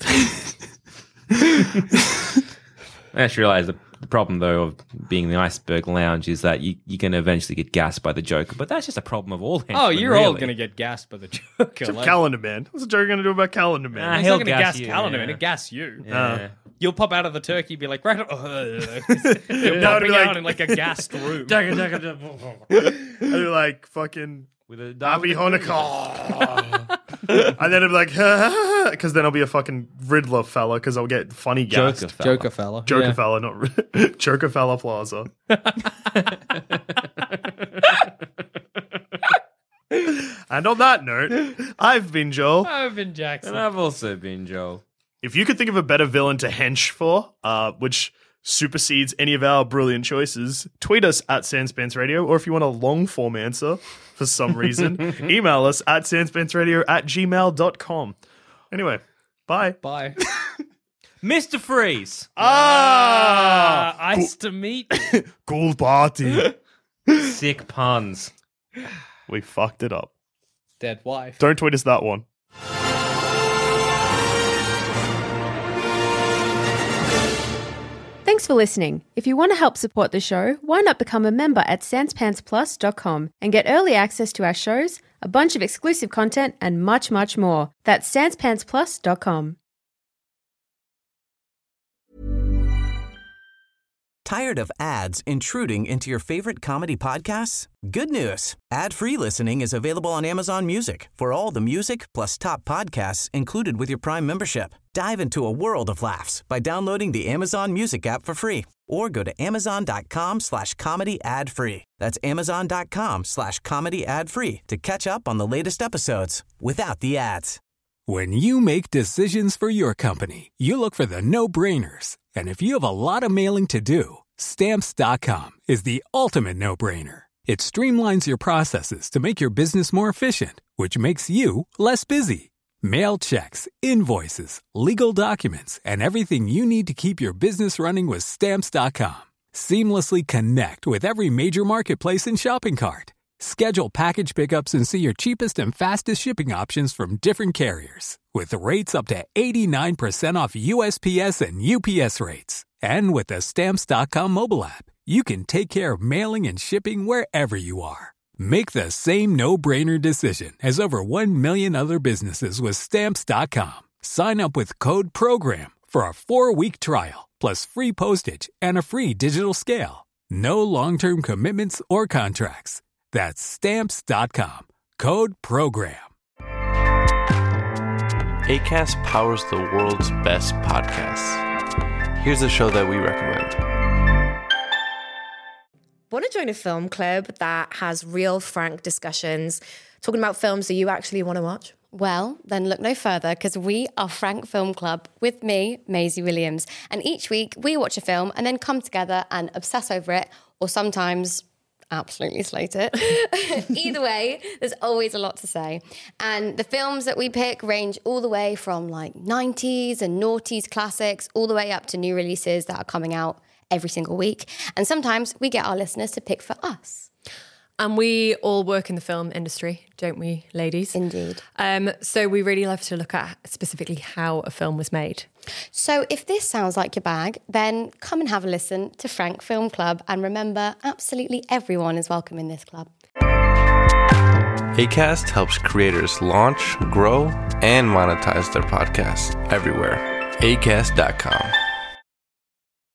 I just realised the problem, though, of being the Iceberg Lounge is that you, you're going to eventually get gassed by the Joker. But that's just a problem of all henchmen, Oh, you're really. all going to get gassed by the Joker. Except like- Calendar Man. What's the Joker going to do about Calendar Man? Ah, He's he'll not going to gas gas you, Calendar yeah. Man. He'll gas you. Yeah. You'll pop out of the turkey, be like, right, you're No, popping it'd be out like- in like a gassed room. I do like fucking With a Happy Hanukkah. And then it'd be like, because then I'll be a fucking Riddler fella, because I'll get funny gassed. Joker fella. Joker fella. Joker Yeah. fella, not Joker fella Plaza. And on that note, I've been Joel. I've been Jackson. And I've also been Joel. If you could think of a better villain to hench for, uh, which supersedes any of our brilliant choices, tweet us at Sanspants Radio, or if you want a long form answer for some reason, email us at sanspantsradio at gmail dot com. Anyway, bye. Bye. Mister Freeze. Ah! Uh, ice to meet. Cool party. Sick puns. We fucked it up. Dead wife. Don't tweet us that one. Thanks for listening. If you want to help support the show, why not become a member at sanspantsplus dot com and get early access to our shows, a bunch of exclusive content, and much, much more. That's sanspantsplus dot com. Tired of ads intruding into your favorite comedy podcasts? Good news. Ad-free listening is available on Amazon Music for all the music plus top podcasts included with your Prime membership. Dive into a world of laughs by downloading the Amazon Music app for free or go to amazon.com slash comedy ad free. That's amazon.com slash comedy ad free to catch up on the latest episodes without the ads. When you make decisions for your company, you look for the no-brainers. And if you have a lot of mailing to do, Stamps dot com is the ultimate no-brainer. It streamlines your processes to make your business more efficient, which makes you less busy. Mail checks, invoices, legal documents, and everything you need to keep your business running with Stamps dot com. Seamlessly connect with every major marketplace and shopping cart. Schedule package pickups and see your cheapest and fastest shipping options from different carriers. With rates up to eighty-nine percent off U S P S and U P S rates. And with the Stamps dot com mobile app, you can take care of mailing and shipping wherever you are. Make the same no-brainer decision as over one million other businesses with Stamps dot com. Sign up with code PROGRAM for a four-week trial, plus free postage and a free digital scale. No long-term commitments or contracts. That's Stamps dot com. Code PROGRAM. Acast powers the world's best podcasts. Here's a show that we recommend. Want to join a film club that has real, frank discussions, talking about films that you actually want to watch? Well, then look no further, because we are Frank Film Club with me, Maisie Williams. And each week we watch a film and then come together and obsess over it, or sometimes absolutely slate it. Either way, there's always a lot to say. And the films that we pick range all the way from like nineties and noughties classics, all the way up to new releases that are coming out every single week. And sometimes we get our listeners to pick for us. And we all work in the film industry, don't we, ladies? Indeed. Um, so we really love to look at specifically how a film was made. So if this sounds like your bag, then come and have a listen to Frank Film Club. And remember, absolutely everyone is welcome in this club. Acast helps creators launch, grow, and monetize their podcasts everywhere. acast dot com.